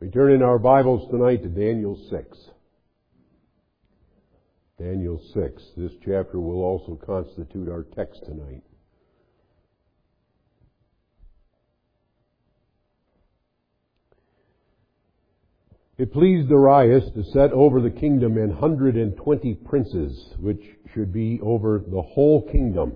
We turn in our Bibles tonight to Daniel 6. Daniel 6. This chapter will also constitute our text tonight. It pleased Darius to set over the kingdom 120 princes, which should be over the whole kingdom,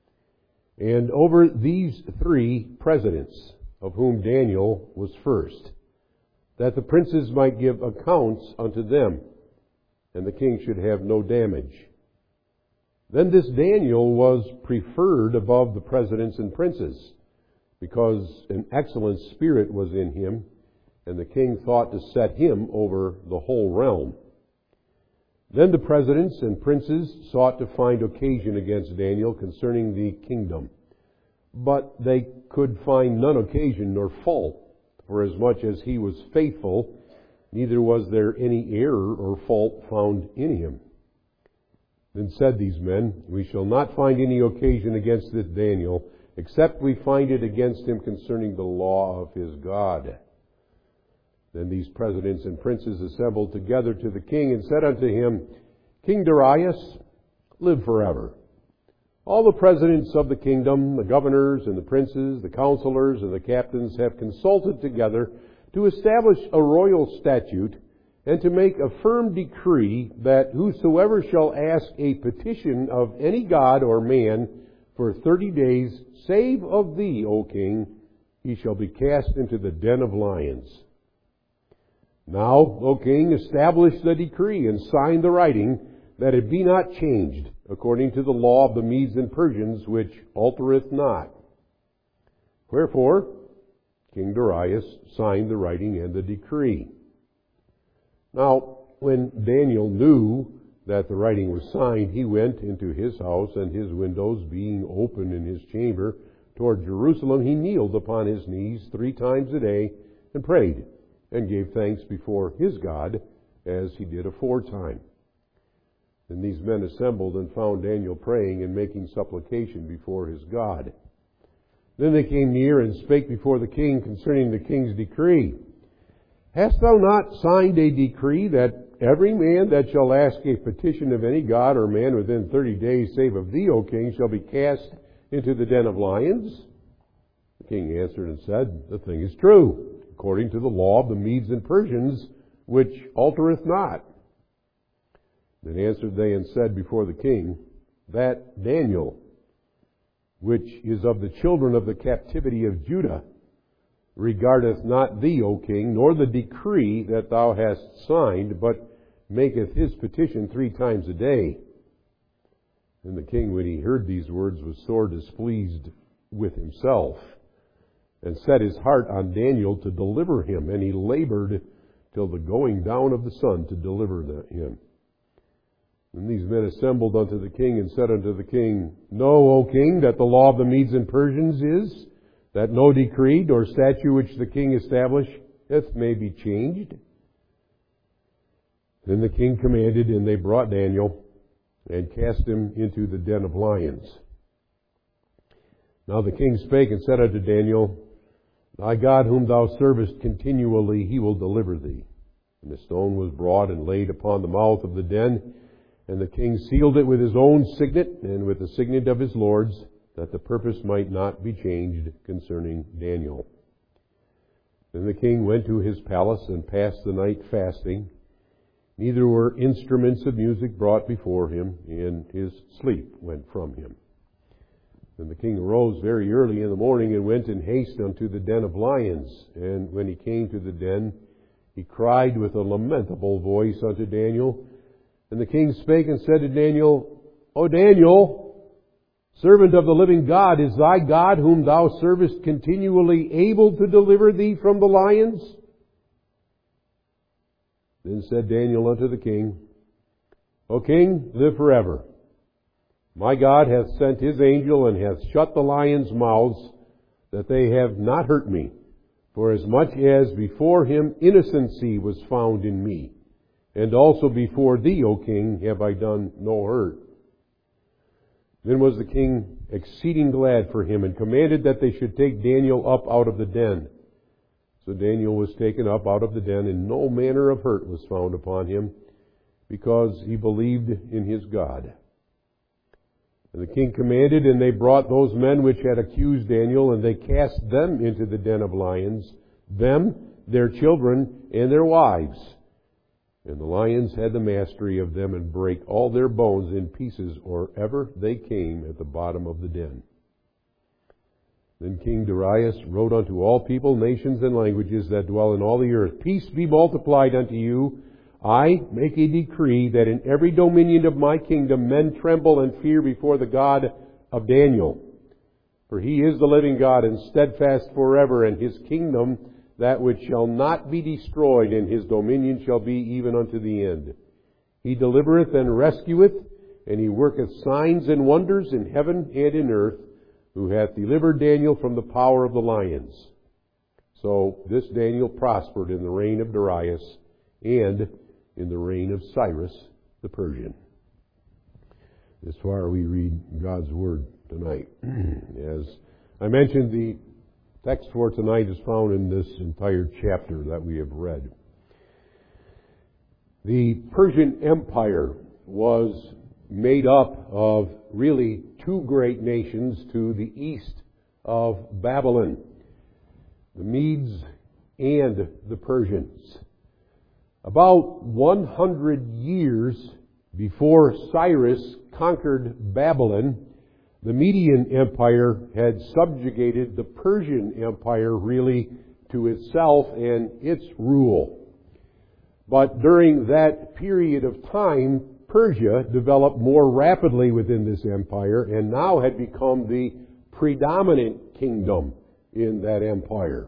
and over these 3 presidents, of whom Daniel was first, that the princes might give accounts unto them, and the king should have no damage. Then this Daniel was preferred above the presidents and princes, because an excellent spirit was in him, and the king thought to set him over the whole realm. Then the presidents and princes sought to find occasion against Daniel concerning the kingdom. But they could find none occasion nor fault, for as much as he was faithful, neither was there any error or fault found in him. Then said these men, We shall not find any occasion against this Daniel, except we find it against him concerning the law of his God. Then these presidents and princes assembled together to the king and said unto him, King Darius, live forever. All the presidents of the kingdom, the governors and the princes, the counselors and the captains have consulted together to establish a royal statute and to make a firm decree that whosoever shall ask a petition of any god or man for 30 days, save of thee, O king, he shall be cast into the den of lions. Now, O king, establish the decree and sign the writing, that it be not changed, according to the law of the Medes and Persians, which altereth not. Wherefore, King Darius signed the writing and the decree. Now, when Daniel knew that the writing was signed, he went into his house, and his windows being open in his chamber toward Jerusalem, he kneeled upon his knees 3 times a day and prayed, and gave thanks before his God, as he did aforetime. Then these men assembled and found Daniel praying and making supplication before his God. Then they came near and spake before the king concerning the king's decree. Hast thou not signed a decree that every man that shall ask a petition of any god or man within 30 days, save of thee, O king, shall be cast into the den of lions? The king answered and said, The thing is true, according to the law of the Medes and Persians, which altereth not. Then answered they and said before the king, That Daniel, which is of the children of the captivity of Judah, regardeth not thee, O king, nor the decree that thou hast signed, but maketh his petition 3 times a day. And the king, when he heard these words, was sore displeased with himself, and set his heart on Daniel to deliver him, and he labored till the going down of the sun to deliver him. And these men assembled unto the king and said unto the king, Know, O king, that the law of the Medes and Persians is, that no decree nor statute which the king establisheth may be changed. Then the king commanded, and they brought Daniel, and cast him into the den of lions. Now the king spake and said unto Daniel, Thy God whom thou servest continually, he will deliver thee. And the stone was brought and laid upon the mouth of the den, and the king sealed it with his own signet and with the signet of his lords, that the purpose might not be changed concerning Daniel. Then the king went to his palace and passed the night fasting. Neither were instruments of music brought before him, and his sleep went from him. Then the king arose very early in the morning and went in haste unto the den of lions. And when he came to the den, he cried with a lamentable voice unto Daniel. And the king spake and said to Daniel, O Daniel, servant of the living God, is thy God whom thou servest continually able to deliver thee from the lions? Then said Daniel unto the king, O king, live forever. My God hath sent his angel and hath shut the lions' mouths, that they have not hurt me. For as much as before him innocency was found in me, and also before thee, O king, have I done no hurt. Then was the king exceeding glad for him, and commanded that they should take Daniel up out of the den. So Daniel was taken up out of the den, and no manner of hurt was found upon him, because he believed in his God. And the king commanded, and they brought those men which had accused Daniel, and they cast them into the den of lions, them, their children, and their wives. And the lions had the mastery of them, and brake all their bones in pieces, or ever they came at the bottom of the den. Then King Darius wrote unto all people, nations, and languages that dwell in all the earth, Peace be multiplied unto you. I make a decree that in every dominion of my kingdom men tremble and fear before the God of Daniel. For he is the living God, and steadfast forever, and his kingdom that which shall not be destroyed, and his dominion shall be even unto the end. He delivereth and rescueth, and he worketh signs and wonders in heaven and in earth, who hath delivered Daniel from the power of the lions. So this Daniel prospered in the reign of Darius and in the reign of Cyrus the Persian. As far we read God's Word tonight. As I mentioned, the text for tonight is found in this entire chapter that we have read. The Persian Empire was made up of really two great nations to the east of Babylon, the Medes and the Persians. About 100 years before Cyrus conquered Babylon, the Median Empire had subjugated the Persian Empire really to itself and its rule. But during that period of time, Persia developed more rapidly within this empire and now had become the predominant kingdom in that empire.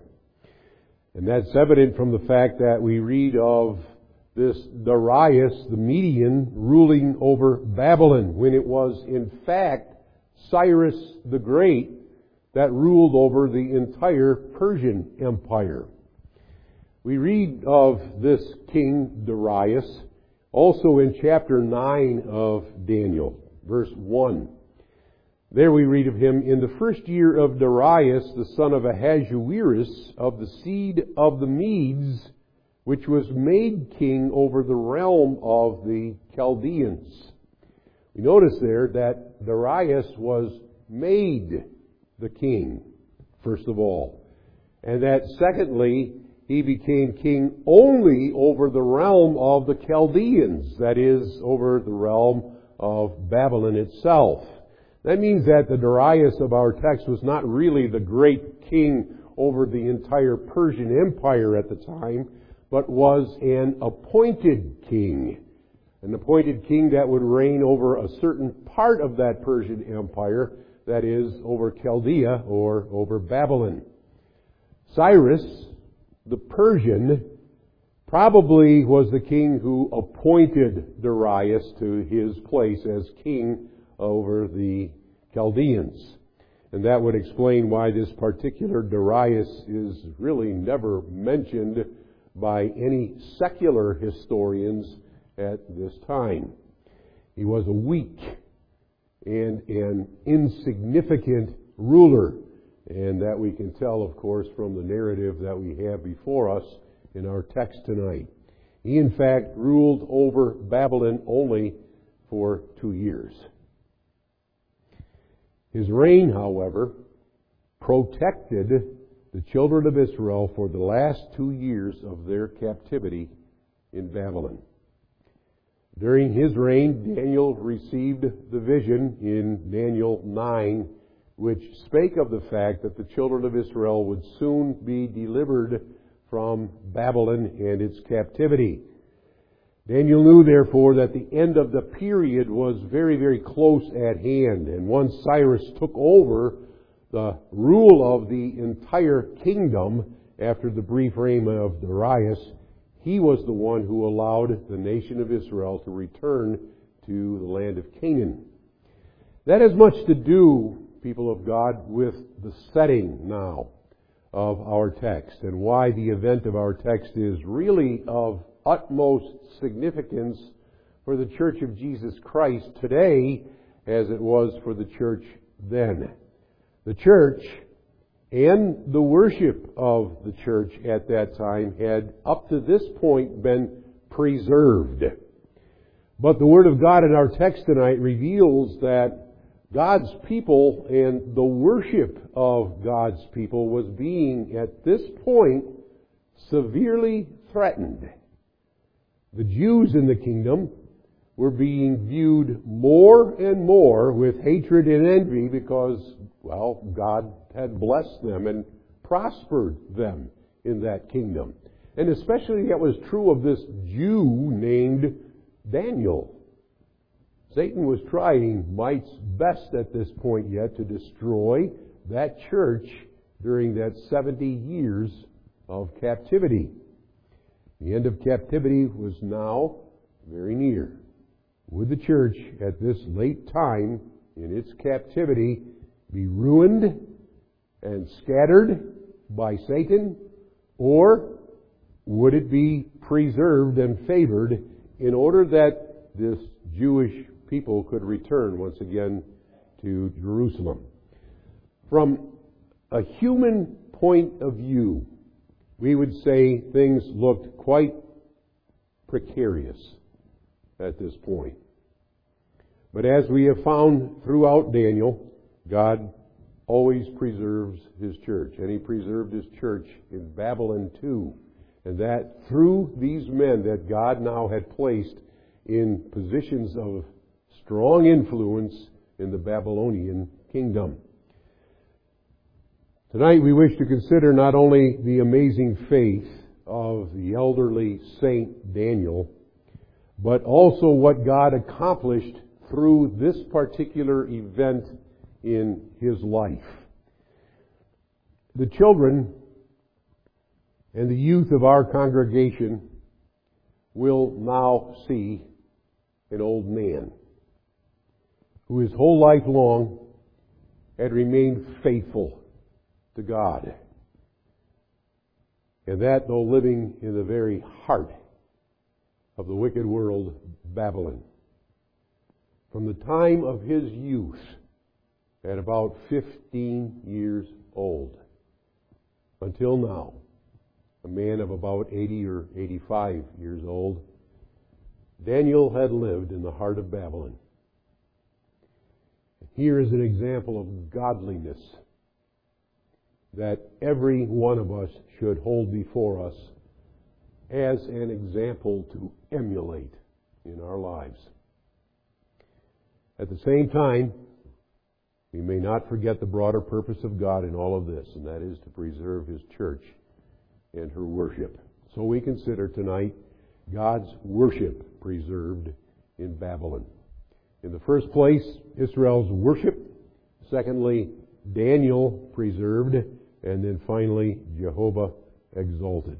And that's evident from the fact that we read of this Darius, the Median, ruling over Babylon, when it was in fact Cyrus the Great that ruled over the entire Persian Empire. We read of this king Darius also in chapter 9 of Daniel, verse 1. There we read of him, In the first year of Darius, the son of Ahasuerus, of the seed of the Medes, which was made king over the realm of the Chaldeans. We notice there that Darius was made the king, first of all. And that secondly, he became king only over the realm of the Chaldeans, that is, over the realm of Babylon itself. That means that the Darius of our text was not really the great king over the entire Persian Empire at the time, but was an appointed king. An appointed king that would reign over a certain part of that Persian Empire, that is, over Chaldea or over Babylon. Cyrus, the Persian, probably was the king who appointed Darius to his place as king over the Chaldeans. And that would explain why this particular Darius is really never mentioned by any secular historians at this time. He was a weak and an insignificant ruler, and that we can tell, of course, from the narrative that we have before us in our text tonight. He, in fact, ruled over Babylon only for 2 years. His reign, however, protected the children of Israel for the last 2 years of their captivity in Babylon. During his reign, Daniel received the vision in Daniel 9, which spake of the fact that the children of Israel would soon be delivered from Babylon and its captivity. Daniel knew, therefore, that the end of the period was very, very close at hand. And once Cyrus took over the rule of the entire kingdom after the brief reign of Darius, he was the one who allowed the nation of Israel to return to the land of Canaan. That has much to do, people of God, with the setting now of our text and why the event of our text is really of utmost significance for the Church of Jesus Christ today as it was for the church then. The church and the worship of the church at that time had up to this point been preserved. But the Word of God in our text tonight reveals that God's people and the worship of God's people was being, at this point, severely threatened. The Jews in the kingdom were being viewed more and more with hatred and envy because, well, God had blessed them and prospered them in that kingdom. And especially that was true of this Jew named Daniel. Satan was trying might's best at this point yet to destroy that church during that 70 years of captivity. The end of captivity was now very near. Would the church at this late time in its captivity be ruined and scattered by Satan, or would it be preserved and favored in order that this Jewish people could return once again to Jerusalem? From a human point of view, we would say things looked quite precarious at this point. But as we have found throughout Daniel, God always preserves His church. And He preserved His church in Babylon too. And that through these men that God now had placed in positions of strong influence in the Babylonian kingdom. Tonight we wish to consider not only the amazing faith of the elderly saint Daniel, but also what God accomplished through this particular event in his life. The children and the youth of our congregation will now see an old man who his whole life long had remained faithful to God. And that though living in the very heart of the wicked world, Babylon. From the time of his youth, at about 15 years old, until now, a man of about 80 or 85 years old, Daniel had lived in the heart of Babylon. Here is an example of godliness that every one of us should hold before us as an example to emulate in our lives. At the same time, we may not forget the broader purpose of God in all of this, and that is to preserve His church and her worship. So we consider tonight God's worship preserved in Babylon. In the first place, Israel's worship. Secondly, Daniel preserved. And then finally, Jehovah exalted.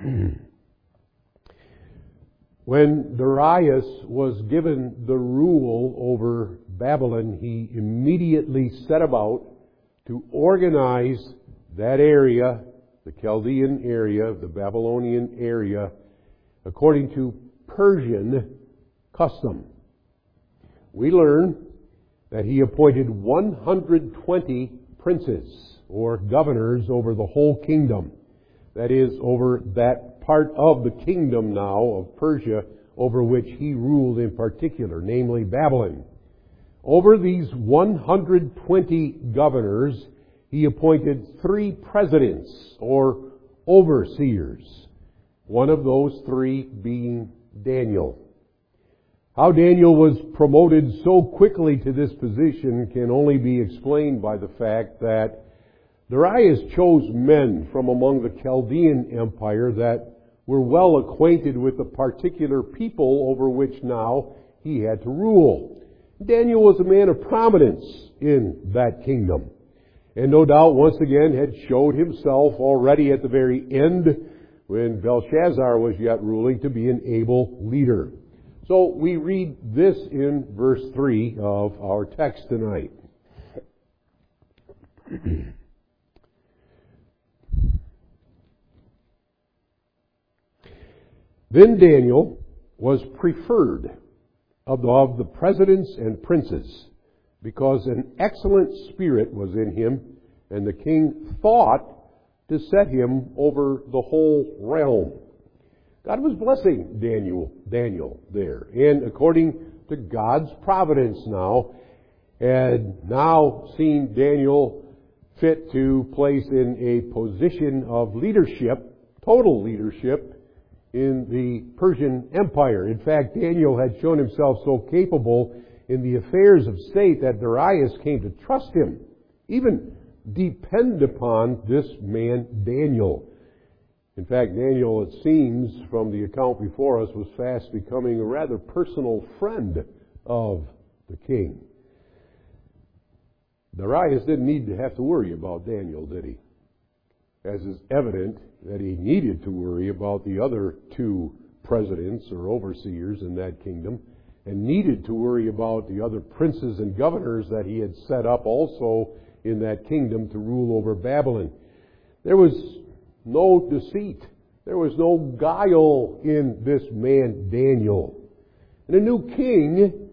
When Darius was given the rule over Babylon, he immediately set about to organize that area, the Chaldean area, the Babylonian area, according to Persian custom. We learn that he appointed 120 princes or governors over the whole kingdom. That is, over that part of the kingdom now of Persia over which he ruled in particular, namely Babylon. Over these 120 governors, he appointed 3 presidents or overseers, one of those 3 being Daniel. How Daniel was promoted so quickly to this position can only be explained by the fact that Darius chose men from among the Chaldean Empire that were well acquainted with the particular people over which now he had to rule. Daniel was a man of prominence in that kingdom, and no doubt once again had showed himself already at the very end when Belshazzar was yet ruling to be an able leader. So we read this in verse 3 of our text tonight. Then Daniel was preferred of the presidents and princes, because an excellent spirit was in him, and the king thought to set him over the whole realm. God was blessing Daniel there, and according to God's providence now, had now seen Daniel fit to place in a position of leadership, total leadership, in the Persian Empire. In fact, Daniel had shown himself so capable in the affairs of state that Darius came to trust him, even depend upon this man Daniel. In fact, Daniel, it seems from the account before us, was fast becoming a rather personal friend of the king. Darius didn't need to have to worry about Daniel, did he? As is evident that he needed to worry about the other two presidents or overseers in that kingdom, and needed to worry about the other princes and governors that he had set up also in that kingdom to rule over Babylon. There was no deceit. There was no guile in this man Daniel. And a new king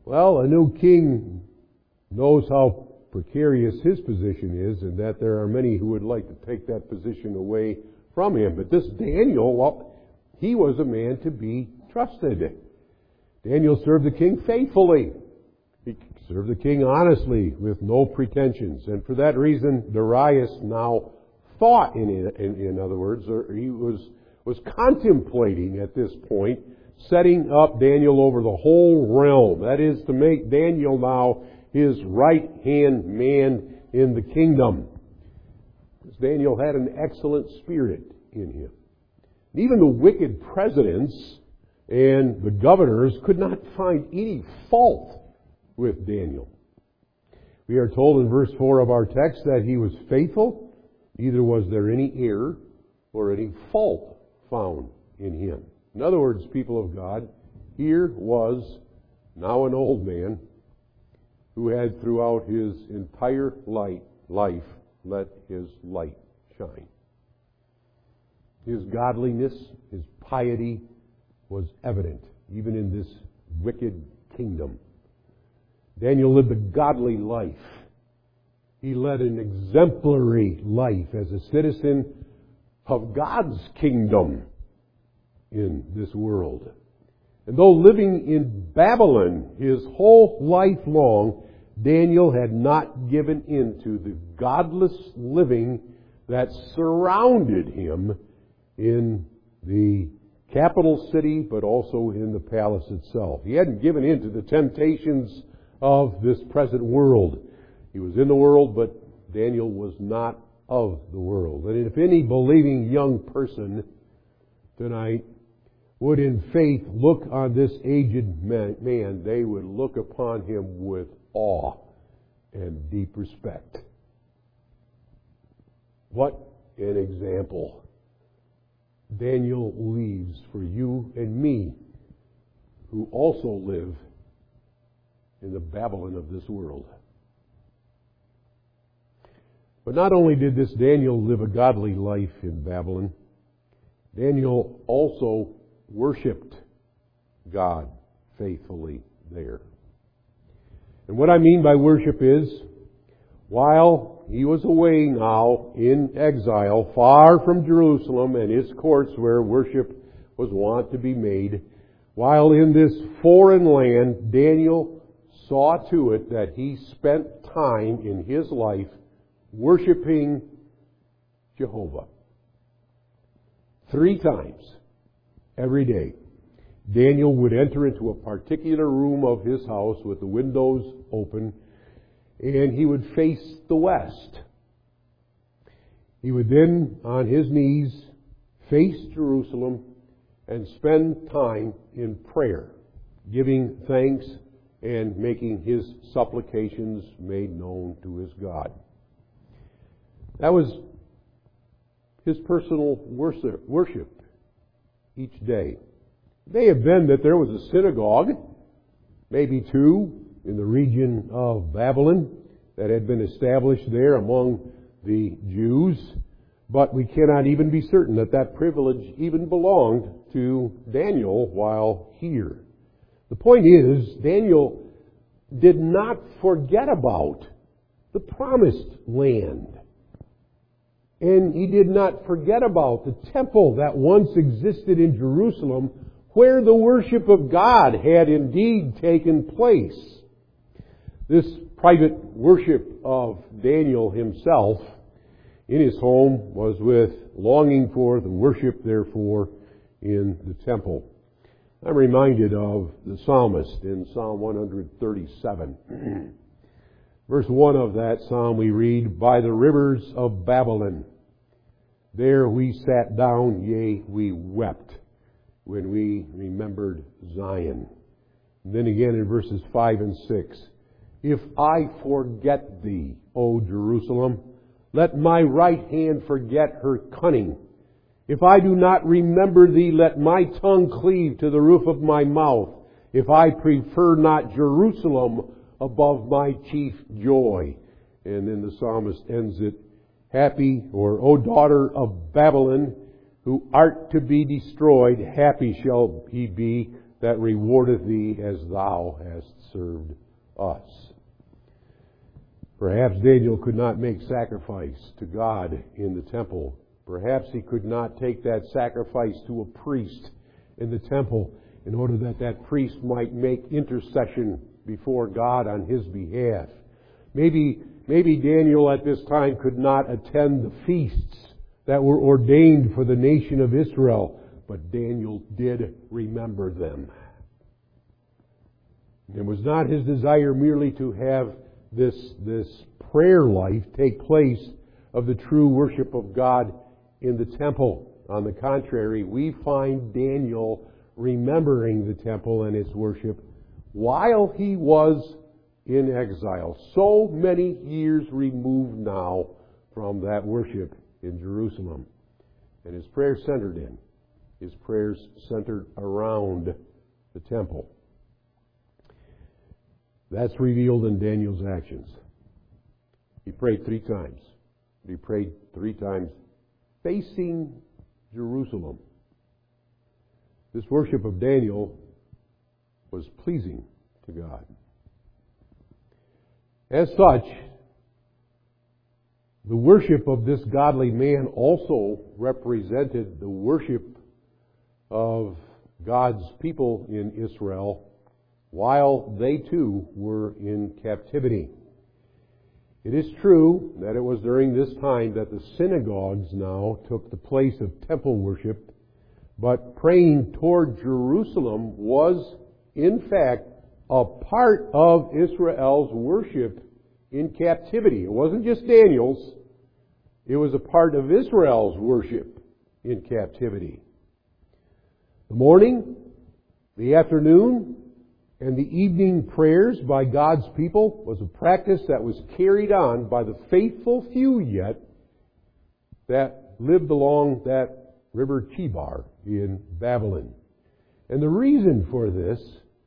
knows how precarious his position is, and that there are many who would like to take that position away from him. But this Daniel, he was a man to be trusted. Daniel served the king faithfully. He served the king honestly, with no pretensions. And for that reason, Darius now thought, in other words, or he was contemplating at this point, setting up Daniel over the whole realm. That is, to make Daniel now his right-hand man in the kingdom. Because Daniel had an excellent spirit in him. And even the wicked presidents and the governors could not find any fault with Daniel. We are told in verse 4 of our text that he was faithful, neither was there any error or any fault found in him. In other words, people of God, here was now an old man who had throughout his entire life let his light shine. His godliness, his piety was evident, even in this wicked kingdom. Daniel lived a godly life. He led an exemplary life as a citizen of God's kingdom in this world. And though living in Babylon his whole life long, Daniel had not given in to the godless living that surrounded him in the capital city, but also in the palace itself. He hadn't given in to the temptations of this present world. He was in the world, but Daniel was not of the world. And if any believing young person tonight would in faith look on this aged man, they would look upon him with awe and deep respect. What an example Daniel leaves for you and me, who also live in the Babylon of this world. But not only did this Daniel live a godly life in Babylon, Daniel also worshipped God faithfully there. And what I mean by worship is, while he was away now in exile, far from Jerusalem and its courts where worship was wont to be made, while in this foreign land, Daniel saw to it that he spent time in his life worshiping Jehovah. 3 times every day, Daniel would enter into a particular room of his house with the windows open, and he would face the west. He would then, on his knees, face Jerusalem and spend time in prayer, giving thanks and making his supplications made known to his God. That was his personal worship each day. It may have been that there was a synagogue, maybe 2, in the region of Babylon that had been established there among the Jews, but we cannot even be certain that that privilege even belonged to Daniel while here. The point is, Daniel did not forget about the promised land. And he did not forget about the temple that once existed in Jerusalem, where the worship of God had indeed taken place. This private worship of Daniel himself in his home was with longing for the worship, therefore, in the temple. I'm reminded of the psalmist in Psalm 137. Verse 1 of that psalm we read, "By the rivers of Babylon, there we sat down, yea, we wept, when we remembered Zion." And then again in verses 5 and 6, "If I forget thee, O Jerusalem, let my right hand forget her cunning. If I do not remember thee, let my tongue cleave to the roof of my mouth. If I prefer not Jerusalem above my chief joy." And then the psalmist ends it, "Happy," or "O daughter of Babylon, who art to be destroyed, happy shall he be that rewardeth thee as thou hast served us." Perhaps Daniel could not make sacrifice to God in the temple. Perhaps he could not take that sacrifice to a priest in the temple in order that that priest might make intercession before God on his behalf. Maybe Daniel at this time could not attend the feasts that were ordained for the nation of Israel, but Daniel did remember them. It was not his desire merely to have this prayer life take place of the true worship of God in the temple. On the contrary, we find Daniel remembering the temple and its worship while he was in exile, so many years removed now from that worship in Jerusalem. And his prayers centered around the temple. That's revealed in Daniel's actions. He prayed 3 times. He prayed 3 times facing Jerusalem. This worship of Daniel was pleasing to God. As such, the worship of this godly man also represented the worship of God's people in Israel while they too were in captivity. It is true that it was during this time that the synagogues now took the place of temple worship, but praying toward Jerusalem was, in fact, a part of Israel's worship in captivity. It wasn't just Daniel's. It was a part of Israel's worship in captivity. The morning, the afternoon, and the evening prayers by God's people was a practice that was carried on by the faithful few yet that lived along that river Chebar in Babylon. And the reason for this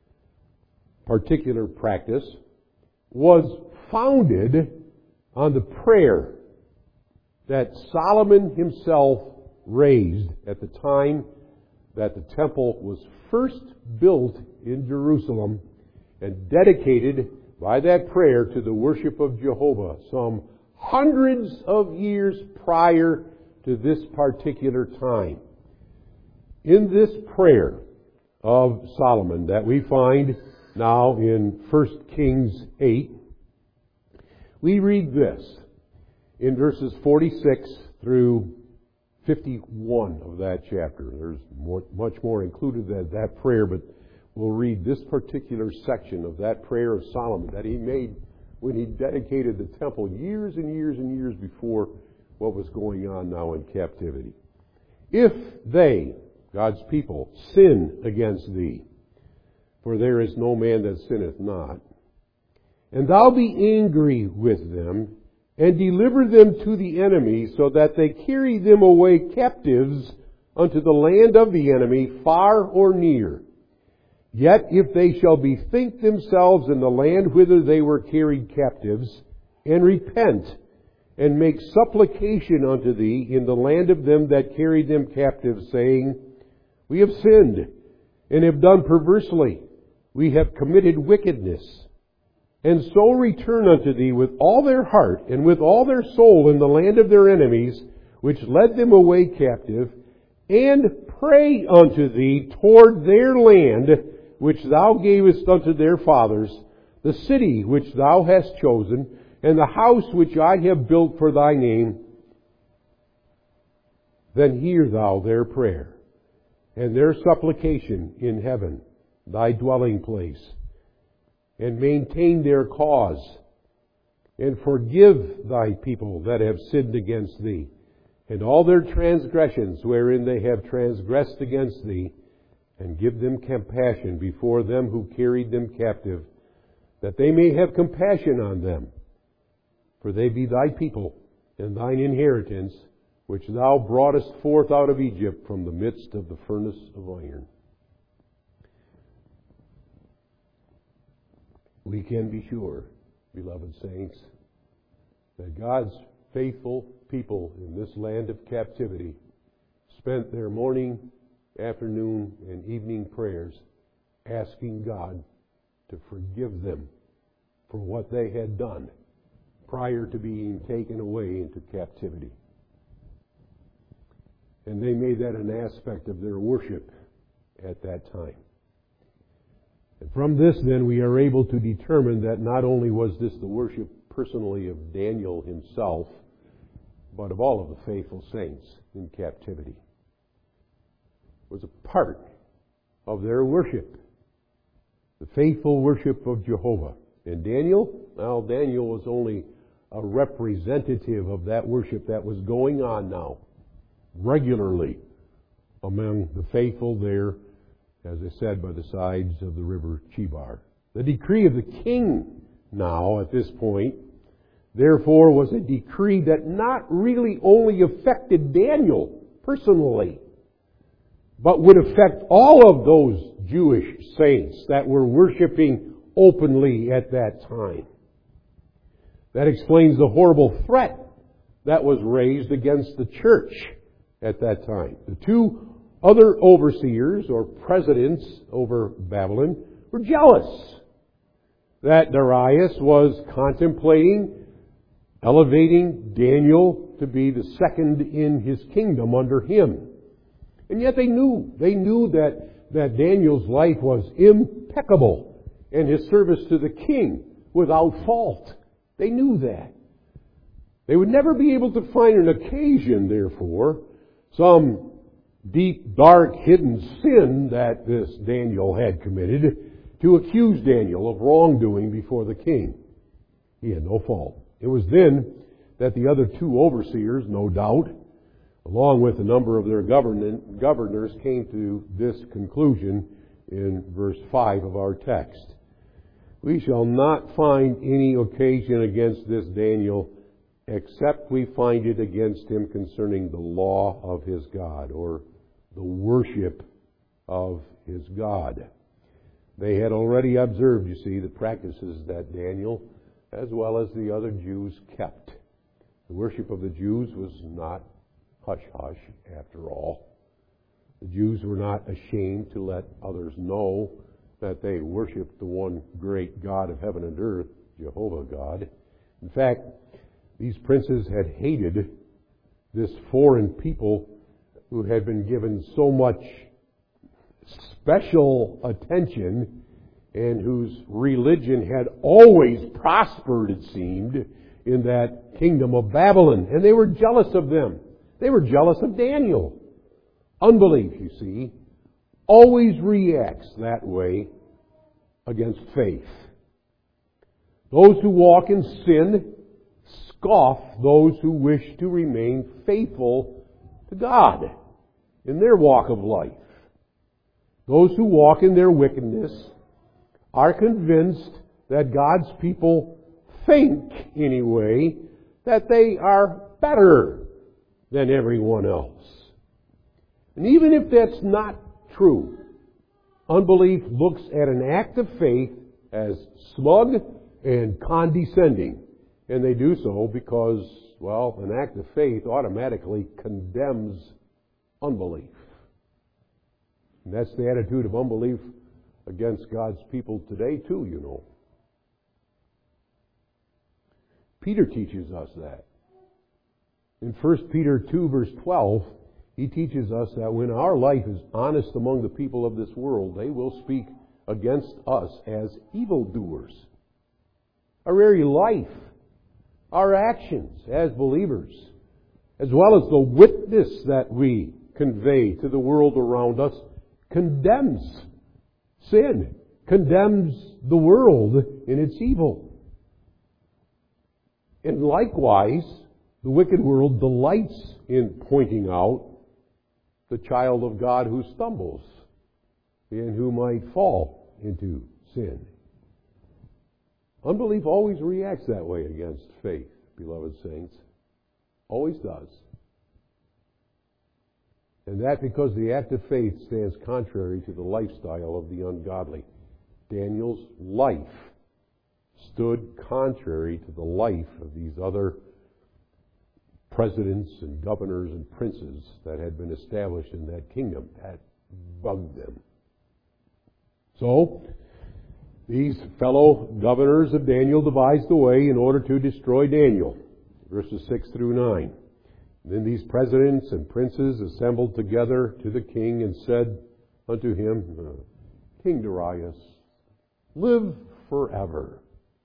particular practice was founded on the prayer that Solomon himself raised at the time that the temple was first built in Jerusalem and dedicated by that prayer to the worship of Jehovah some hundreds of years prior to this particular time. In this prayer of Solomon that we find now in 1 Kings 8, we read this in verses 46 through 51 of that chapter. There's much more included than that prayer, but we'll read this particular section of that prayer of Solomon that he made when he dedicated the temple years and years and years before what was going on now in captivity. "If they," God's people, "sin against thee, for there is no man that sinneth not, and thou be angry with them, and deliver them to the enemy, so that they carry them away captives unto the land of the enemy, far or near. Yet if they shall bethink themselves in the land whither they were carried captives, and repent, and make supplication unto thee in the land of them that carried them captives, saying, We have sinned, and have done perversely, we have committed wickedness, and so return unto thee with all their heart and with all their soul in the land of their enemies, which led them away captive, and pray unto thee toward their land, which thou gavest unto their fathers, the city which thou hast chosen, and the house which I have built for thy name, then hear thou their prayer, and their supplication in heaven, thy dwelling place, and maintain their cause, and forgive thy people that have sinned against thee, and all their transgressions wherein they have transgressed against thee, and give them compassion before them who carried them captive, that they may have compassion on them. For they be thy people, and thine inheritance, which thou broughtest forth out of Egypt from the midst of the furnace of iron. We can be sure, beloved saints, that God's faithful people in this land of captivity spent their morning, afternoon, and evening prayers asking God to forgive them for what they had done prior to being taken away into captivity. And they made that an aspect of their worship at that time. And from this, then, we are able to determine that not only was this the worship personally of Daniel himself, but of all of the faithful saints in captivity. It was a part of their worship, the faithful worship of Jehovah. And Daniel was only a representative of that worship that was going on now, regularly, among the faithful there, as I said, by the sides of the river Chebar. The decree of the king now, at this point, therefore, was a decree that not really only affected Daniel personally, but would affect all of those Jewish saints that were worshiping openly at that time. That explains the horrible threat that was raised against the church at that time. The two other overseers or presidents over Babylon were jealous that Darius was contemplating elevating Daniel to be the second in his kingdom under him. And yet they knew that Daniel's life was impeccable and his service to the king without fault. They knew that. They would never be able to find an occasion, therefore, some deep, dark, hidden sin that this Daniel had committed to accuse Daniel of wrongdoing before the king. He had no fault. It was then that the other two overseers, no doubt, along with a number of their governors, came to this conclusion in verse 5 of our text. We shall not find any occasion against this Daniel, except we find it against him concerning the law of his God, or the worship of his God. They had already observed, you see, the practices that Daniel, as well as the other Jews, kept. The worship of the Jews was not hush-hush, after all. The Jews were not ashamed to let others know that they worshiped the one great God of heaven and earth, Jehovah God. In fact, these princes had hated this foreign people who had been given so much special attention and whose religion had always prospered, it seemed, in that kingdom of Babylon. And they were jealous of them. They were jealous of Daniel. Unbelief, you see, always reacts that way against faith. Those who walk in sin scoff those who wish to remain faithful to God in their walk of life. Those who walk in their wickedness are convinced that God's people think, anyway, that they are better than everyone else. And even if that's not true, unbelief looks at an act of faith as smug and condescending. And they do so because, well, an act of faith automatically condemns unbelief. And that's the attitude of unbelief against God's people today, too, you know. Peter teaches us that. In 1 Peter 2, verse 12, he teaches us that when our life is honest among the people of this world, they will speak against us as evildoers. Our very life, our actions as believers, as well as the witness that we convey to the world around us, condemns sin, condemns the world in its evil. And likewise, the wicked world delights in pointing out the child of God who stumbles and who might fall into sin. Unbelief always reacts that way against faith, beloved saints. Always does. And that because the act of faith stands contrary to the lifestyle of the ungodly. Daniel's life stood contrary to the life of these other presidents and governors and princes that had been established in that kingdom. That bugged them. So, these fellow governors of Daniel devised a way in order to destroy Daniel. Verses 6 through 9. Then these presidents and princes assembled together to the king and said unto him, King Darius, live forever.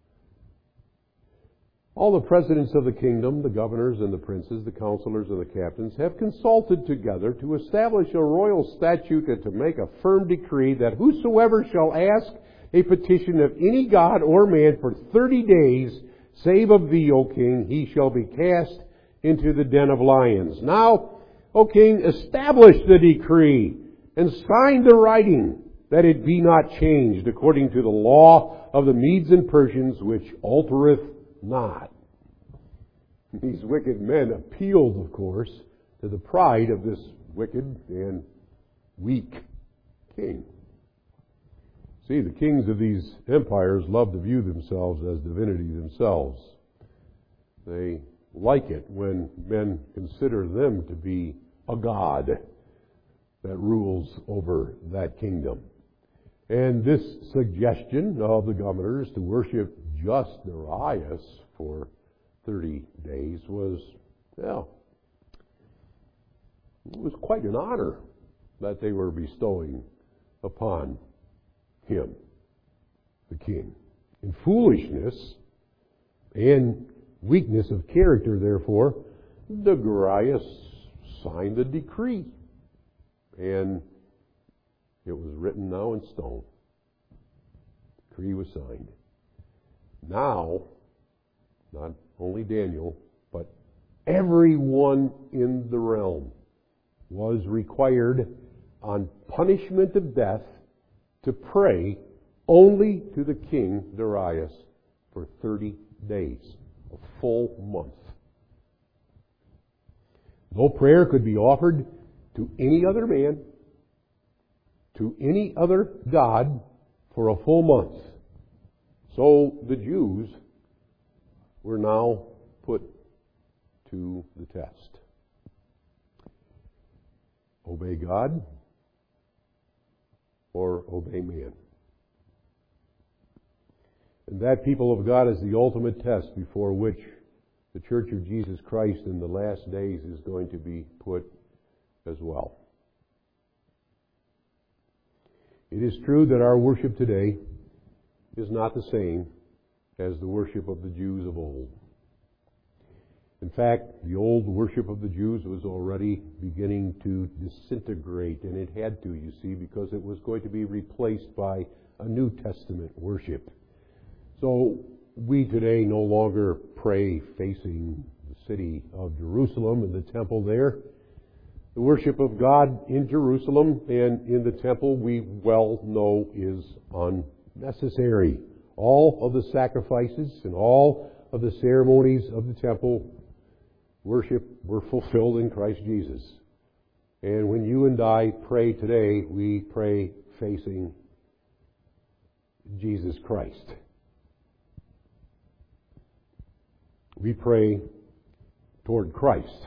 All the presidents of the kingdom, the governors and the princes, the counselors and the captains, have consulted together to establish a royal statute and to make a firm decree that whosoever shall ask a petition of any god or man for 30 days, save of thee, O king, he shall be cast into the den of lions. Now, O king, establish the decree and sign the writing, that it be not changed according to the law of the Medes and Persians, which altereth not. These wicked men appealed, of course, to the pride of this wicked and weak king. See, the kings of these empires love to view themselves as divinity themselves. They like it when men consider them to be a god that rules over that kingdom. And this suggestion of the governors to worship just Darius for 30 days was, well, it was quite an honor that they were bestowing upon him, the king. In foolishness and weakness of character, therefore, Darius signed the decree. And it was written now in stone. The decree was signed. Now, not only Daniel, but everyone in the realm was required on punishment of death to pray only to the king Darius for 30 days, a full month. No prayer could be offered to any other man, to any other god, for a full month. So the Jews were now put to the test. Obey God or obey man. And that, people of God, is the ultimate test before which the Church of Jesus Christ in the last days is going to be put as well. It is true that our worship today is not the same as the worship of the Jews of old. In fact, the old worship of the Jews was already beginning to disintegrate, and it had to, you see, because it was going to be replaced by a New Testament worship. So we today no longer pray facing the city of Jerusalem and the temple there. The worship of God in Jerusalem and in the temple, we well know, is unnecessary. All of the sacrifices and all of the ceremonies of the temple worship were fulfilled in Christ Jesus. And when you and I pray today, we pray facing Jesus Christ. We pray toward Christ.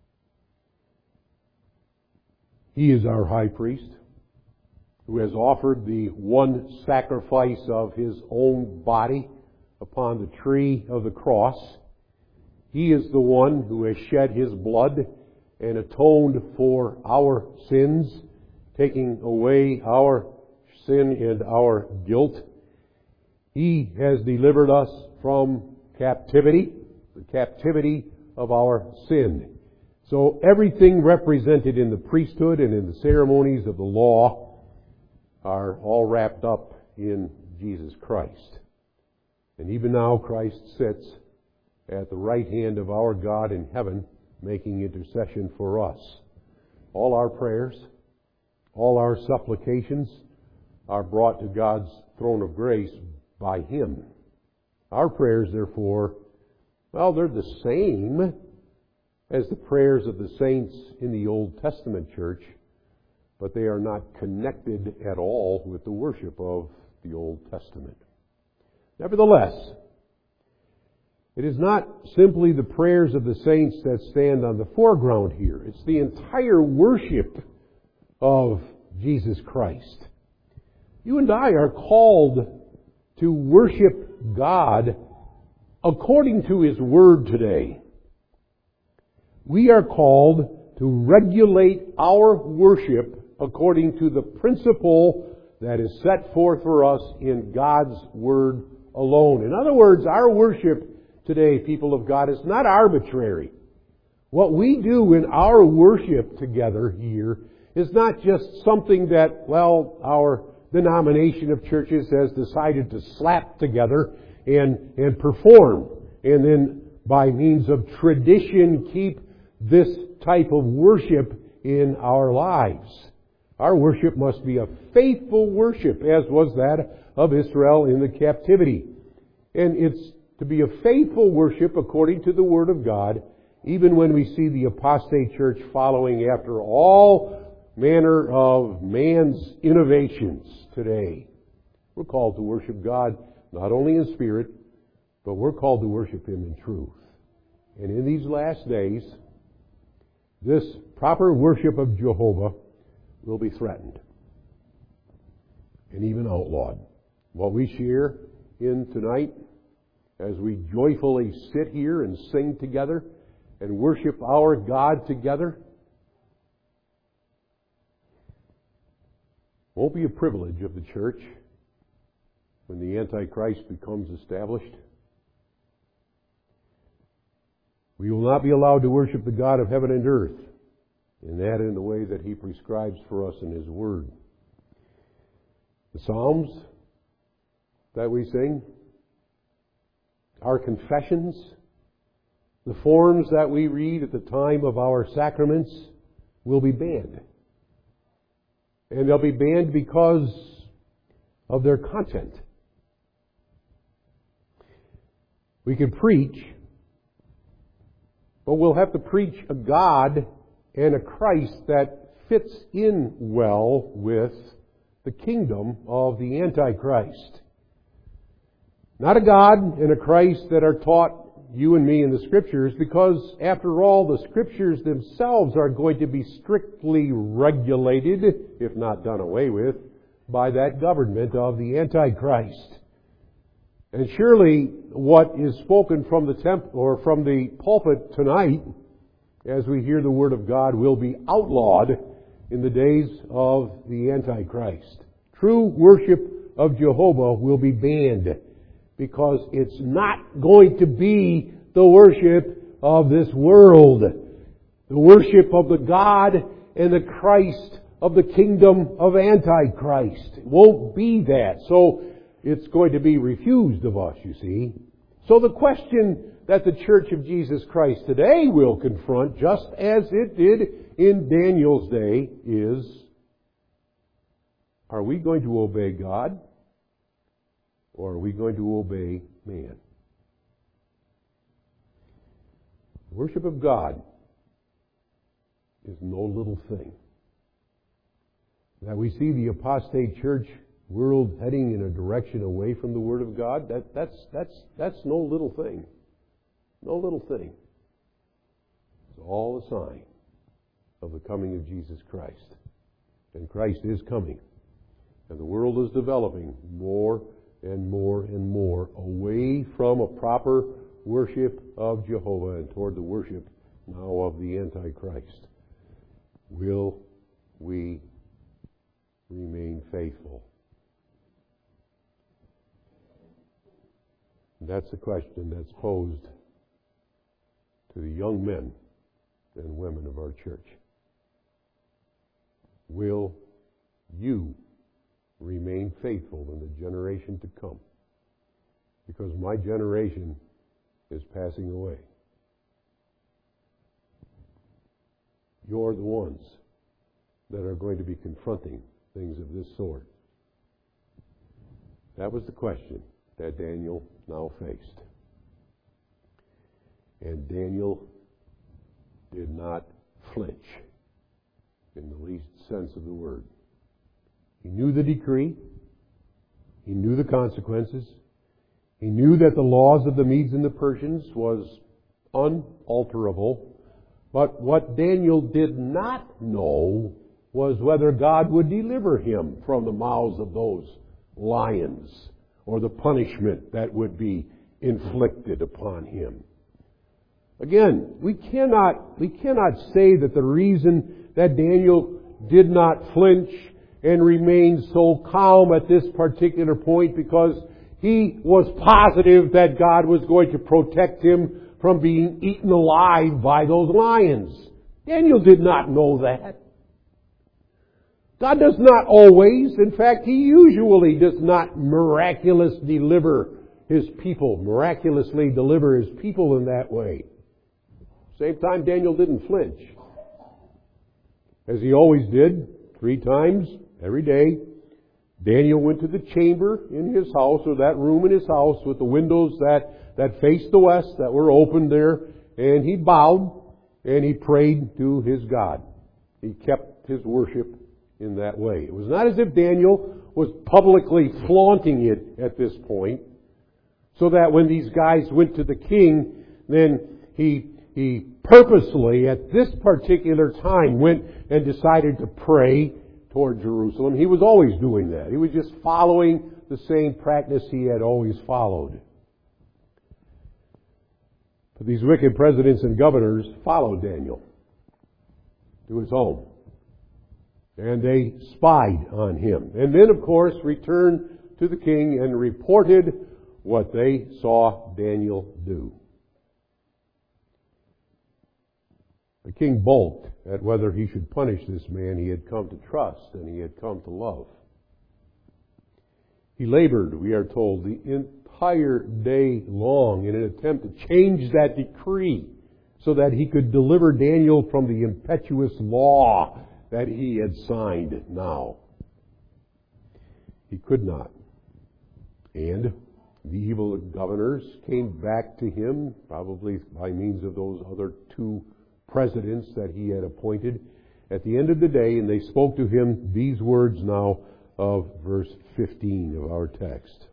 He is our high priest who has offered the one sacrifice of his own body upon the tree of the cross. He is the one who has shed His blood and atoned for our sins, taking away our sin and our guilt. He has delivered us from captivity, the captivity of our sin. So everything represented in the priesthood and in the ceremonies of the law are all wrapped up in Jesus Christ. And even now Christ sits at the right hand of our God in heaven, making intercession for us. All our prayers, all our supplications are brought to God's throne of grace by Him. Our prayers, therefore, well, they're the same as the prayers of the saints in the Old Testament church, but they are not connected at all with the worship of the Old Testament. Nevertheless, it is not simply the prayers of the saints that stand on the foreground here. It's the entire worship of Jesus Christ. You and I are called to worship God according to His Word today. We are called to regulate our worship according to the principle that is set forth for us in God's Word alone. In other words, our worship today, people of God, is not arbitrary. What we do in our worship together here is not just something that, well, our denomination of churches has decided to slap together and perform, and then by means of tradition keep this type of worship in our lives. Our worship must be a faithful worship, as was that of Israel in the captivity. And it's to be a faithful worship according to the Word of God, even when we see the apostate church following after all manner of man's innovations today. We're called to worship God not only in spirit, but we're called to worship Him in truth. And in these last days, this proper worship of Jehovah will be threatened and even outlawed. What we share in tonight, as we joyfully sit here and sing together and worship our God together, won't be a privilege of the church when the Antichrist becomes established. We will not be allowed to worship the God of heaven and earth, and that in the way that He prescribes for us in His Word. The Psalms that we sing, our confessions, the forms that we read at the time of our sacraments will be banned. And they'll be banned because of their content. We can preach, but we'll have to preach a God and a Christ that fits in well with the kingdom of the Antichrist. Not a God and a Christ that are taught you and me in the Scriptures, because after all, the Scriptures themselves are going to be strictly regulated, if not done away with, by that government of the Antichrist. And surely what is spoken from the from the pulpit tonight, as we hear the Word of God, will be outlawed in the days of the Antichrist. True worship of Jehovah will be banned, because it's not going to be the worship of this world. The worship of the God and the Christ of the kingdom of Antichrist. It won't be that. So it's going to be refused of us, you see. So the question that the Church of Jesus Christ today will confront, just as it did in Daniel's day, is, are we going to obey God? Or are we going to obey man? Worship of God is no little thing. That we see the apostate church world heading in a direction away from the Word of God, that's no little thing. No little thing. It's all a sign of the coming of Jesus Christ. And Christ is coming. And the world is developing more and more and more away from a proper worship of Jehovah and toward the worship now of the Antichrist? Will we remain faithful? That's the question that's posed to the young men and women of our church. Will you remain faithful in the generation to come? Because my generation is passing away. You're the ones that are going to be confronting things of this sort. That was the question that Daniel now faced. And Daniel did not flinch in the least sense of the word. He knew the decree. He knew the consequences. He knew that the laws of the Medes and the Persians was unalterable. But what Daniel did not know was whether God would deliver him from the mouths of those lions or the punishment that would be inflicted upon him. Again, we cannot say that the reason that Daniel did not flinch and remain so calm at this particular point because he was positive that God was going to protect him from being eaten alive by those lions. Daniel did not know that. God does not always, in fact, He usually does not miraculously deliver His people in that way. Same time, Daniel didn't flinch. As he always did, 3 times every day, Daniel went to the chamber in his house, or that room in his house with the windows that faced the west, that were open there, and he bowed and he prayed to his God. He kept his worship in that way. It was not as if Daniel was publicly flaunting it at this point, so that when these guys went to the king, then he purposely, at this particular time, went and decided to pray toward Jerusalem. He was always doing that. He was just following the same practice he had always followed. But these wicked presidents and governors followed Daniel to his home. And they spied on him. And then, of course, returned to the king and reported what they saw Daniel do. The king balked at whether he should punish this man he had come to trust and he had come to love. He labored, we are told, the entire day long in an attempt to change that decree so that he could deliver Daniel from the impetuous law that he had signed now. He could not. And the evil governors came back to him, probably by means of those other 2 presidents that he had appointed at the end of the day, and they spoke to him these words now of verse 15 of our text.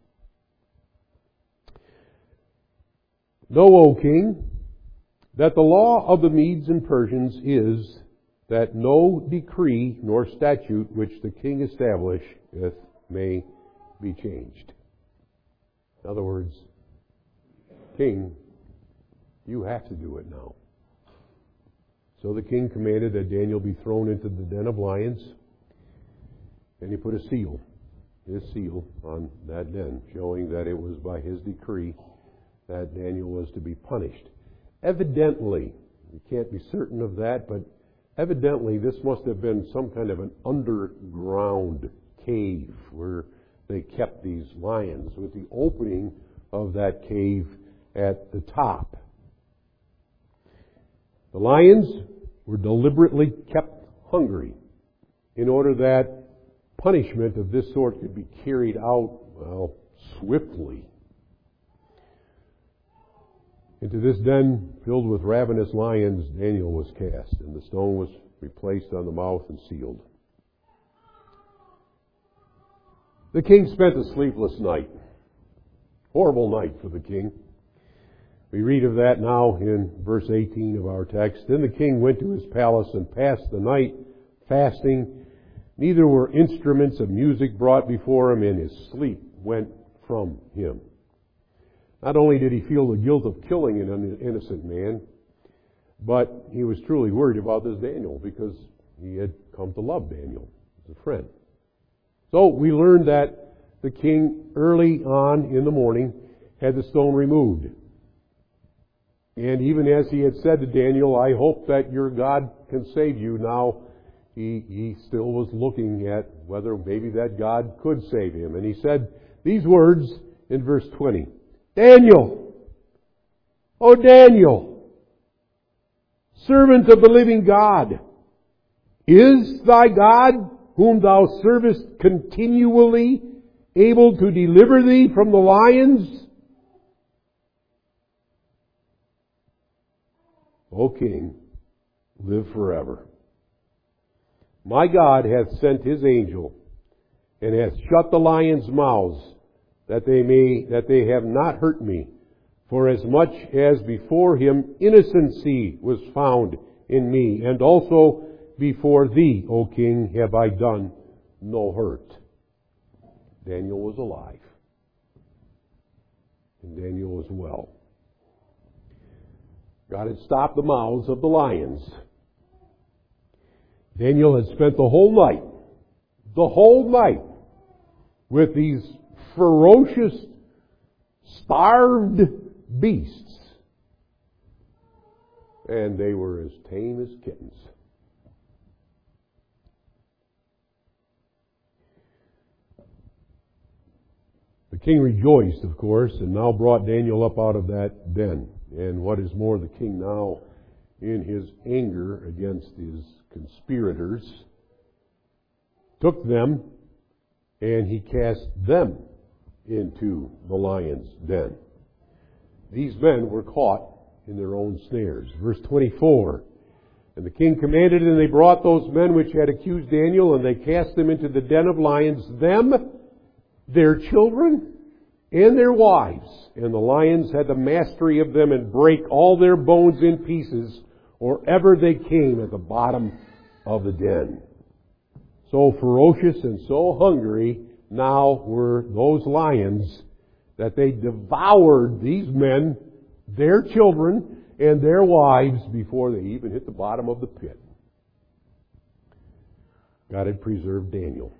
Know, O king, that the law of the Medes and Persians is that no decree nor statute which the king establisheth may be changed. In other words, king, you have to do it now. So the king commanded that Daniel be thrown into the den of lions, and he put a seal, his seal, on that den, showing that it was by his decree that Daniel was to be punished. Evidently, we can't be certain of that, but evidently this must have been some kind of an underground cave where they kept these lions, with the opening of that cave at the top. The lions were deliberately kept hungry in order that punishment of this sort could be carried out, swiftly. Into this den filled with ravenous lions, Daniel was cast, and the stone was replaced on the mouth and sealed. The king spent a sleepless night. Horrible night for the king. We read of that now in verse 18 of our text. Then the king went to his palace and passed the night fasting. Neither were instruments of music brought before him, and his sleep went from him. Not only did he feel the guilt of killing an innocent man, but he was truly worried about this Daniel because he had come to love Daniel as a friend. So we learned that the king early on in the morning had the stone removed. And even as he had said to Daniel, I hope that your God can save you, now he still was looking at whether maybe that God could save him. And he said these words in verse 20. Daniel, O Daniel, servant of the living God, is thy God, whom thou servest continually, able to deliver thee from the lions? O King, live forever. My God hath sent his angel, and hath shut the lions' mouths, that they have not hurt me. For as much as before him innocency was found in me, and also before thee, O King, have I done no hurt. Daniel was alive. And Daniel was well. God had stopped the mouths of the lions. Daniel had spent the whole night, with these ferocious, starved beasts. And they were as tame as kittens. The king rejoiced, of course, and now brought Daniel up out of that den. And what is more, the king now, in his anger against his conspirators, took them and he cast them into the lion's den. These men were caught in their own snares. Verse 24. And the king commanded, and they brought those men which had accused Daniel, and they cast them into the den of lions, them, their children, and their wives. And the lions had the mastery of them, and brake all their bones in pieces, or ever they came at the bottom of the den. So ferocious and so hungry now were those lions that they devoured these men, their children, and their wives before they even hit the bottom of the pit. God had preserved Daniel.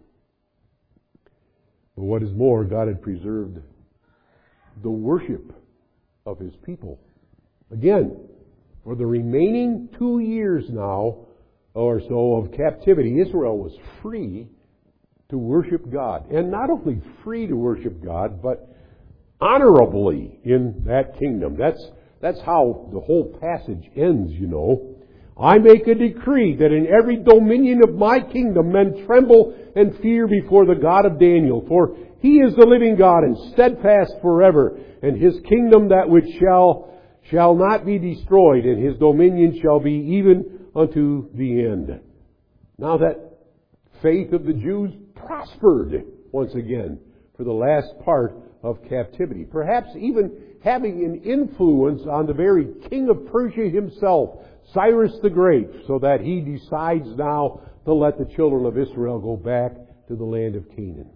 But what is more, God had preserved the worship of his people. Again, for the remaining 2 years now or so of captivity, Israel was free to worship God. And not only free to worship God, but honorably in that kingdom. That's how the whole passage ends, you know. I make a decree that in every dominion of my kingdom men tremble and fear before the God of Daniel. For he is the living God and steadfast forever. And his kingdom that which shall not be destroyed, and his dominion shall be even unto the end. Now that faith of the Jews prospered once again for the last part of captivity. Perhaps even having an influence on the very king of Persia himself, Cyrus the Great, so that he decides now to let the children of Israel go back to the land of Canaan.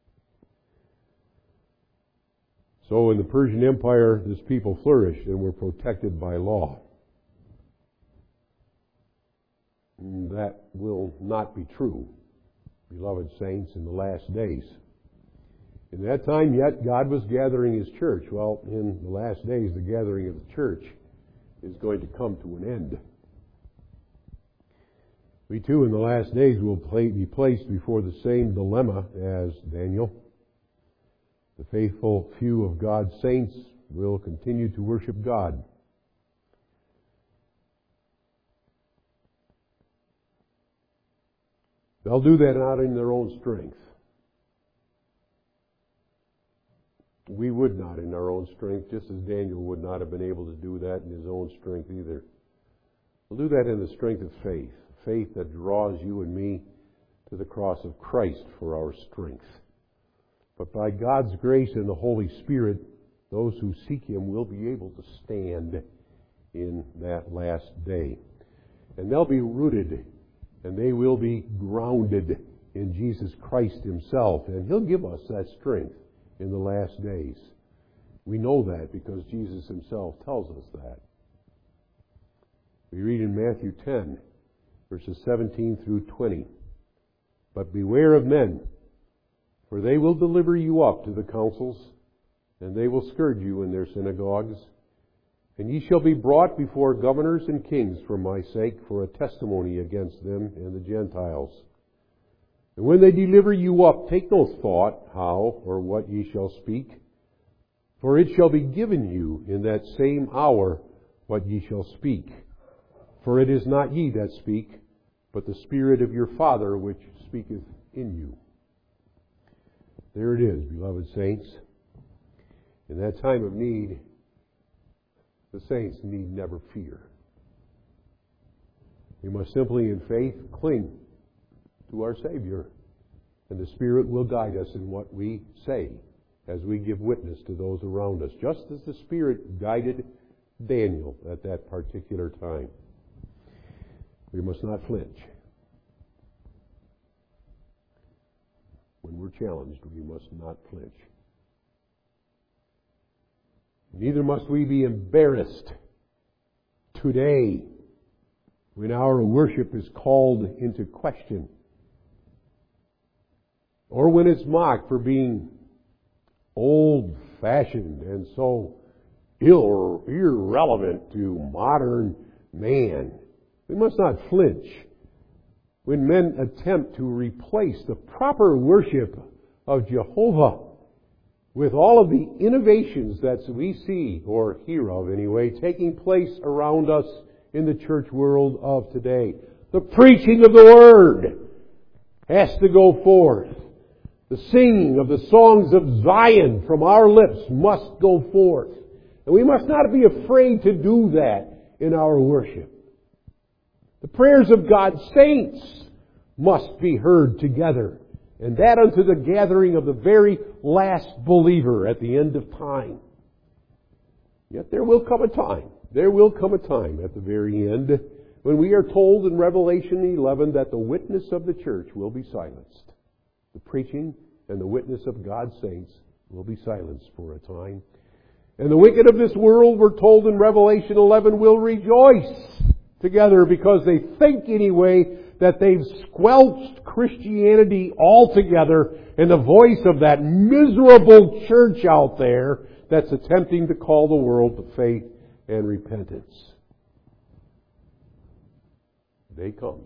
So in the Persian Empire, this people flourished and were protected by law. And that will not be true, beloved saints, in the last days. In that time yet, God was gathering His church. Well, in the last days, the gathering of the church is going to come to an end. We too, in the last days, will be placed before the same dilemma as Daniel. The faithful few of God's saints will continue to worship God. They'll do that not in their own strength. We would not in our own strength, just as Daniel would not have been able to do that in his own strength either. We'll do that in the strength of faith. Faith that draws you and me to the cross of Christ for our strength. But by God's grace and the Holy Spirit, those who seek Him will be able to stand in that last day. And they'll be rooted and they will be grounded in Jesus Christ Himself. And He'll give us that strength in the last days. We know that because Jesus himself tells us that. We read in Matthew 10, verses 17 through 20. But beware of men, for they will deliver you up to the councils, and they will scourge you in their synagogues. And ye shall be brought before governors and kings for my sake, for a testimony against them and the Gentiles. And when they deliver you up, take no thought how or what ye shall speak, for it shall be given you in that same hour what ye shall speak. For it is not ye that speak, but the Spirit of your Father which speaketh in you. There it is, beloved saints. In that time of need, the saints need never fear. We must simply in faith cling to our Savior, and the Spirit will guide us in what we say as we give witness to those around us, just as the Spirit guided Daniel at that particular time. We must not flinch. When we're challenged, we must not flinch. Neither must we be embarrassed today when our worship is called into question, or when it's mocked for being old-fashioned and so irrelevant to modern man. We must not flinch when men attempt to replace the proper worship of Jehovah with all of the innovations that we see, or hear of anyway, taking place around us in the church world of today. The preaching of the Word has to go forth. The singing of the songs of Zion from our lips must go forth. And we must not be afraid to do that in our worship. The prayers of God's saints must be heard together, and that unto the gathering of the very last believer at the end of time. Yet there will come a time at the very end when we are told in Revelation 11 that the witness of the church will be silenced. The preaching and the witness of God's saints will be silenced for a time. And the wicked of this world, we're told in Revelation 11, will rejoice together because they think anyway that they've squelched Christianity altogether in the voice of that miserable church out there that's attempting to call the world to faith and repentance. The day comes.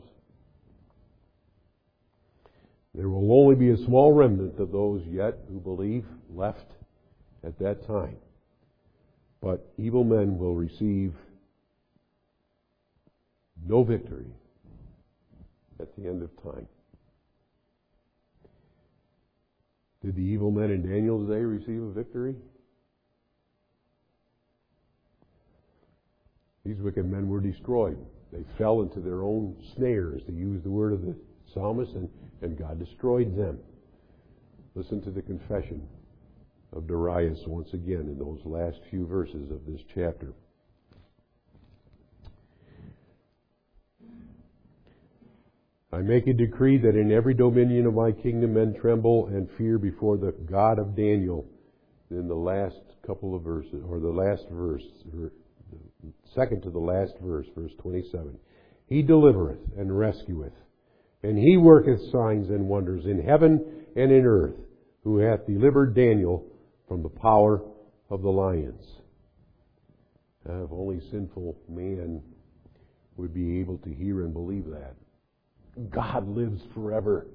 There will only be a small remnant of those yet who believe left at that time. But evil men will receive no victory at the end of time. Did the evil men in Daniel's day receive a victory? These wicked men were destroyed. They fell into their own snares, to use the word of the psalmist, and God destroyed them. Listen to the confession of Darius once again in those last few verses of this chapter. I make a decree that in every dominion of my kingdom men tremble and fear before the God of Daniel. In the last couple of verses, or the last verse, or the second to the last verse, verse 27. He delivereth and rescueth, and he worketh signs and wonders in heaven and in earth, who hath delivered Daniel from the power of the lions. If only sinful man would be able to hear and believe that. God lives forever.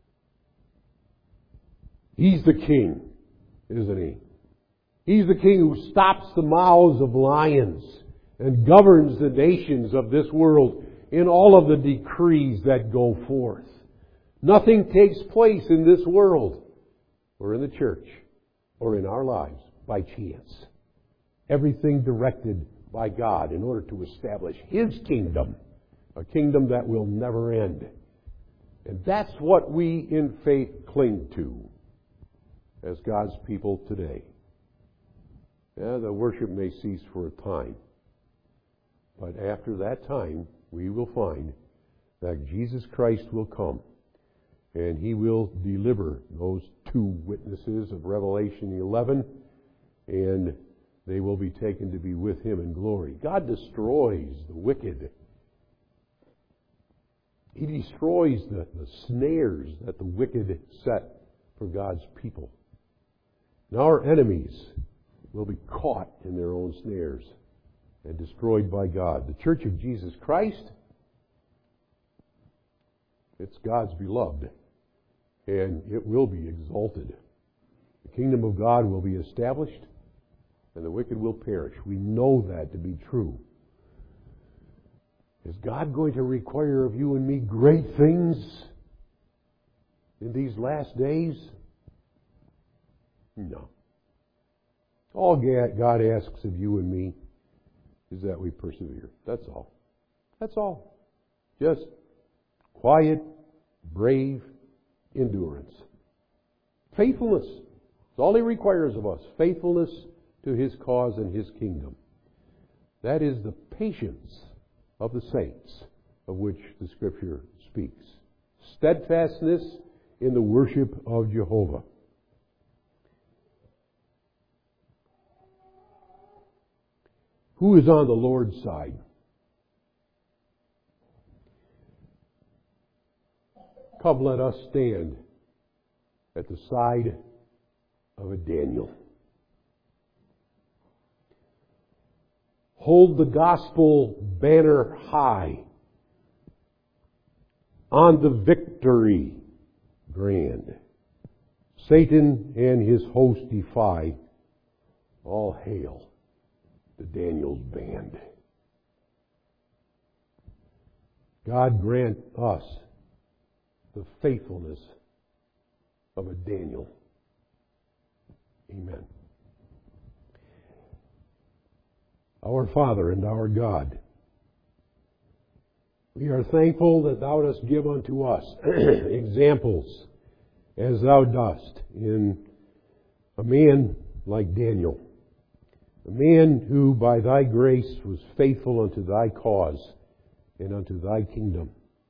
He's the king, isn't he? He's the king who stops the mouths of lions and governs the nations of this world in all of the decrees that go forth. Nothing takes place in this world or in the church or in our lives by chance. Everything directed by God in order to establish His kingdom, a kingdom that will never end. And that's what we in faith cling to as God's people today. Yeah, the worship may cease for a time, but after that time, we will find that Jesus Christ will come, and He will deliver those two witnesses of Revelation 11 and they will be taken to be with Him in glory. God destroys the wicked. He destroys the snares that the wicked set for God's people. And our enemies will be caught in their own snares and destroyed by God. The Church of Jesus Christ, it's God's beloved, and it will be exalted. The kingdom of God will be established, and the wicked will perish. We know that to be true. Is God going to require of you and me great things in these last days? No. All God asks of you and me is that we persevere. That's all. That's all. Just quiet, brave endurance. Faithfulness. That's all He requires of us. Faithfulness to His cause and His kingdom. That is the patience of the saints of which the Scripture speaks. Steadfastness in the worship of Jehovah. Who is on the Lord's side? Come, let us stand at the side of a Daniel. Hold the gospel banner high on the victory grand. Satan and his host defy. All hail to Daniel's band. God grant us the faithfulness of a Daniel. Amen. Our Father and our God, we are thankful that Thou dost give unto us examples as Thou dost in a man like Daniel, a man who by Thy grace was faithful unto Thy cause and unto Thy kingdom.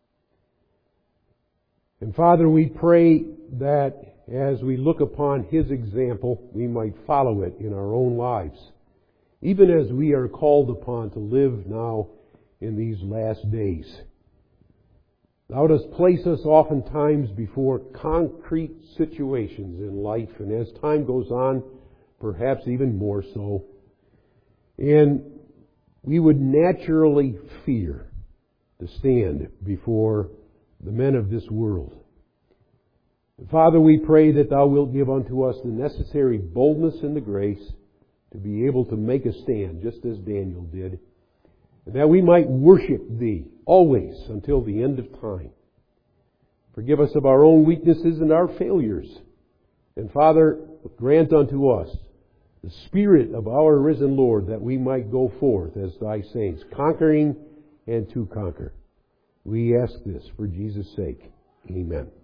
And Father, we pray that as we look upon his example, we might follow it in our own lives, even as we are called upon to live now in these last days. Thou dost place us oftentimes before concrete situations in life, and as time goes on, perhaps even more so. And we would naturally fear to stand before the men of this world. Father, we pray that Thou wilt give unto us the necessary boldness and the grace to be able to make a stand, just as Daniel did, and that we might worship Thee always until the end of time. Forgive us of our own weaknesses and our failures. And Father, grant unto us the Spirit of our risen Lord, that we might go forth as Thy saints, conquering and to conquer. We ask this for Jesus' sake. Amen.